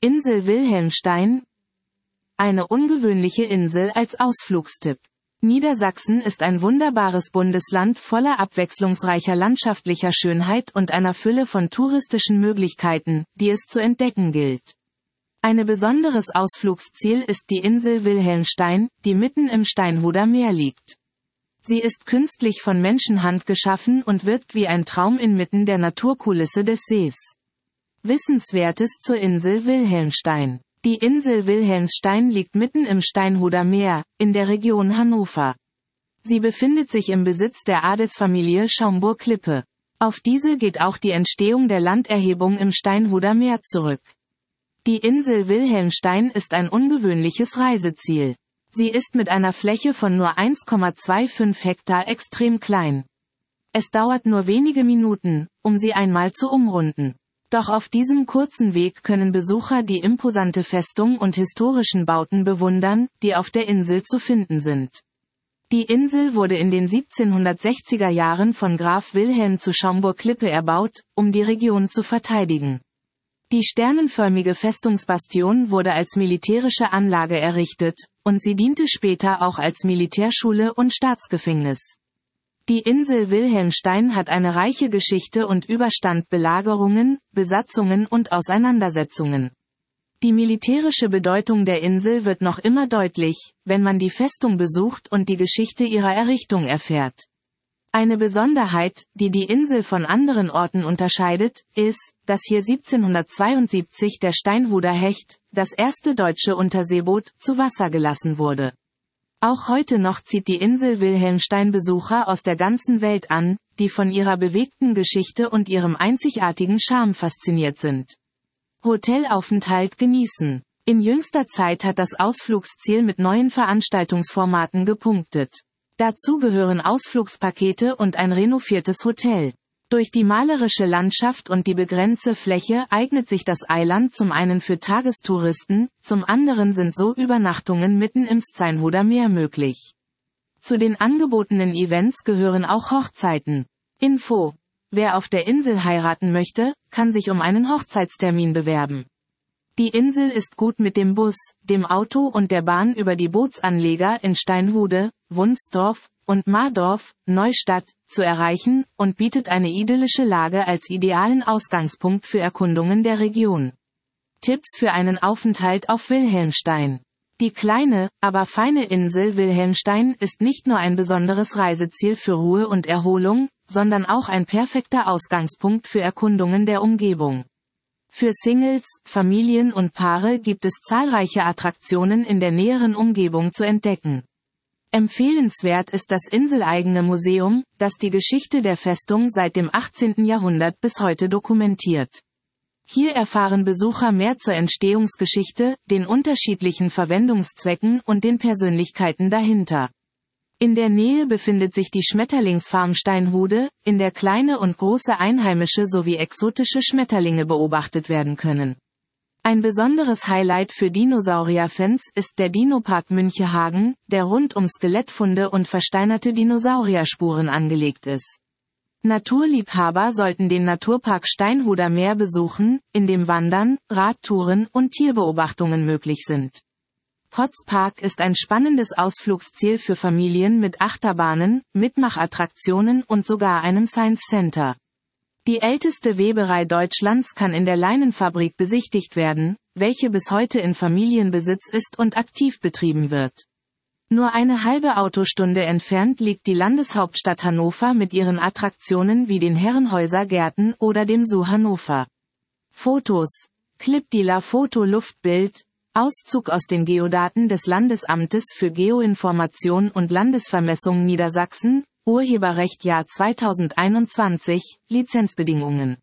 Insel Wilhelmstein. Eine ungewöhnliche Insel als Ausflugstipp. Niedersachsen ist ein wunderbares Bundesland voller abwechslungsreicher landschaftlicher Schönheit und einer Fülle von touristischen Möglichkeiten, die es zu entdecken gilt. Ein besonderes Ausflugsziel ist die Insel Wilhelmstein, die mitten im Steinhuder Meer liegt. Sie ist künstlich von Menschenhand geschaffen und wirkt wie ein Traum inmitten der Naturkulisse des Sees. Wissenswertes zur Insel Wilhelmstein. Die Insel Wilhelmstein liegt mitten im Steinhuder Meer, in der Region Hannover. Sie befindet sich im Besitz der Adelsfamilie Schaumburg-Lippe. Auf diese geht auch die Entstehung der Landerhebung im Steinhuder Meer zurück. Die Insel Wilhelmstein ist ein ungewöhnliches Reiseziel. Sie ist mit einer Fläche von nur 1,25 Hektar extrem klein. Es dauert nur wenige Minuten, um sie einmal zu umrunden. Doch auf diesem kurzen Weg können Besucher die imposante Festung und historischen Bauten bewundern, die auf der Insel zu finden sind. Die Insel wurde in den 1760er Jahren von Graf Wilhelm zu Schaumburg-Lippe erbaut, um die Region zu verteidigen. Die sternenförmige Festungsbastion wurde als militärische Anlage errichtet, und sie diente später auch als Militärschule und Staatsgefängnis. Die Insel Wilhelmstein hat eine reiche Geschichte und überstand Belagerungen, Besatzungen und Auseinandersetzungen. Die militärische Bedeutung der Insel wird noch immer deutlich, wenn man die Festung besucht und die Geschichte ihrer Errichtung erfährt. Eine Besonderheit, die die Insel von anderen Orten unterscheidet, ist, dass hier 1772 der Steinhuder Hecht, das erste deutsche Unterseeboot, zu Wasser gelassen wurde. Auch heute noch zieht die Insel Wilhelmstein Besucher aus der ganzen Welt an, die von ihrer bewegten Geschichte und ihrem einzigartigen Charme fasziniert sind. Hotelaufenthalt genießen. In jüngster Zeit hat das Ausflugsziel mit neuen Veranstaltungsformaten gepunktet. Dazu gehören Ausflugspakete und ein renoviertes Hotel. Durch die malerische Landschaft und die begrenzte Fläche eignet sich das Eiland zum einen für Tagestouristen, zum anderen sind so Übernachtungen mitten im Steinhuder Meer möglich. Zu den angebotenen Events gehören auch Hochzeiten. Info: Wer auf der Insel heiraten möchte, kann sich um einen Hochzeitstermin bewerben. Die Insel ist gut mit dem Bus, dem Auto und der Bahn über die Bootsanleger in Steinhude, Wunsdorf und Mardorf, Neustadt, zu erreichen und bietet eine idyllische Lage als idealen Ausgangspunkt für Erkundungen der Region. Tipps für einen Aufenthalt auf Wilhelmstein. Die kleine, aber feine Insel Wilhelmstein ist nicht nur ein besonderes Reiseziel für Ruhe und Erholung, sondern auch ein perfekter Ausgangspunkt für Erkundungen der Umgebung. Für Singles, Familien und Paare gibt es zahlreiche Attraktionen in der näheren Umgebung zu entdecken. Empfehlenswert ist das inseleigene Museum, das die Geschichte der Festung seit dem 18. Jahrhundert bis heute dokumentiert. Hier erfahren Besucher mehr zur Entstehungsgeschichte, den unterschiedlichen Verwendungszwecken und den Persönlichkeiten dahinter. In der Nähe befindet sich die Schmetterlingsfarm Steinhude, in der kleine und große einheimische sowie exotische Schmetterlinge beobachtet werden können. Ein besonderes Highlight für Dinosaurier-Fans ist der Dinopark Münchehagen, der rund um Skelettfunde und versteinerte Dinosaurierspuren angelegt ist. Naturliebhaber sollten den Naturpark Steinhuder Meer besuchen, in dem Wandern, Radtouren und Tierbeobachtungen möglich sind. Potspark ist ein spannendes Ausflugsziel für Familien mit Achterbahnen, Mitmachattraktionen und sogar einem Science Center. Die älteste Weberei Deutschlands kann in der Leinenfabrik besichtigt werden, welche bis heute in Familienbesitz ist und aktiv betrieben wird. Nur eine halbe Autostunde entfernt liegt die Landeshauptstadt Hannover mit ihren Attraktionen wie den Herrenhäuser Gärten oder dem Zoo Hannover. Fotos. Clipdealer Foto Luftbild. Auszug aus den Geodaten des Landesamtes für Geoinformation und Landesvermessung Niedersachsen, Urheberrecht Jahr 2021, Lizenzbedingungen.